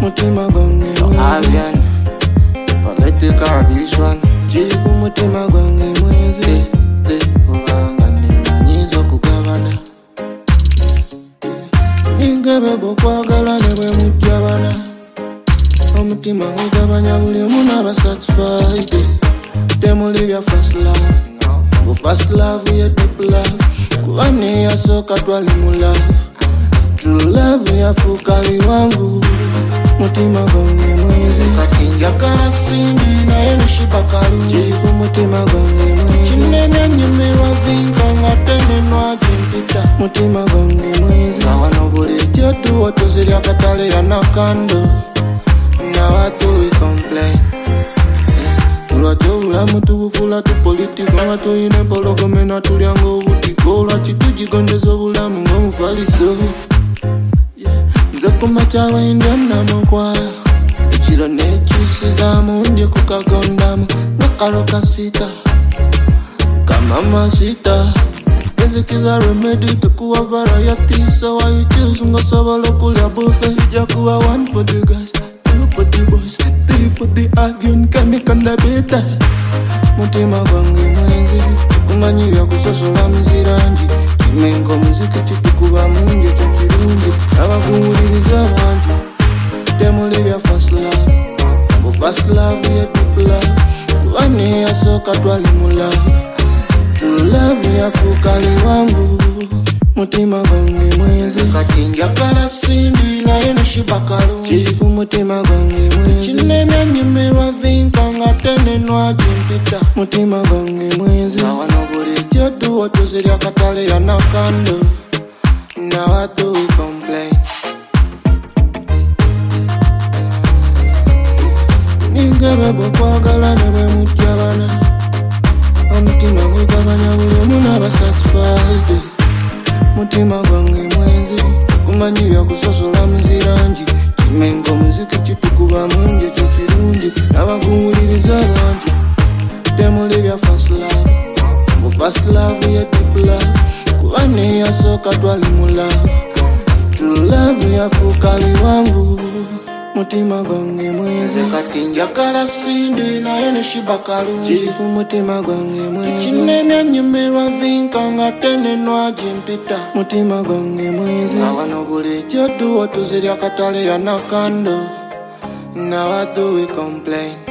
mutima gwange mwezi Avian political this one chiri kumutima gwange mwezi kubanga nemanyiza okugabana ningabe bokwagala ne bwe mujjabana omutima gugabanya buli omu n'aba satisfied temuli bya first love bu first love ye deep love kuba neyasooka twali mu love true love yafuuka biwangu mutima gwange mwezi kati njagala simbi naye neshiba kalungi kiri ku mutima gwange mwezi kinene nyemerwa vinka nga tenenwa jimpita mutima gwange mwezi wano buli tyotuwo tuzirya katale ya nakando nawatu we complain lwaki obulamu tubufula tupolitika nga tuyina empologomena tulyanga obutiko lwaki tugigondeza obulamu ng'omufaliso nze kumakyabaindya namukwaya ekiro nekisizamu ndye kukagondamu ngakaro kasita kamamasita ezikiza remedy tukuwa variety so why you choose ngasobola okulya buffet jakuwa 1 for the guys 2 for the boys 3 for the avion kamikanda beta mutima gwange mwezi kumanyi byakusosola muzirangi kimengo muziki kitukuba mungi ekyo kirungi abakuwuliriza bangi temuli bya first love bu first love ye deep love kuba neyasooka twali mu love true love yafuuka biwangu mutima gwange mwezi kati njagala simbi naye neshiba kalungi kiri ku mutima gwange mwezi kinemya nyemerwa vinka nga tenenwa jimpita mutima gwange mwezi wano buli tyotuwo tuzirya katale ya nakando nawatu we complain ningabe bokwagala ne bwe mujjabana omutima gugabanya buli omu n'aba satisfied mutima gwange mwezi kumanyi byakusosola muzirangi kimengo muziki kitukuba mungi ekyo kirungi n'abakuwuliriza bangi temuli bya first love bu first love ye deep love kuba neyasooka twali mu love true love yafuuka biwangu mutima gwange mwezi kati njagala sindi naye neshiba kalungi kiri ku mutima gwange mwezi kinemya nyemerwa vinka nga tenenwa jimpita mutima gwange mwezi wano buli tyotuwo tuzirya katale ya nakando nawatu we complain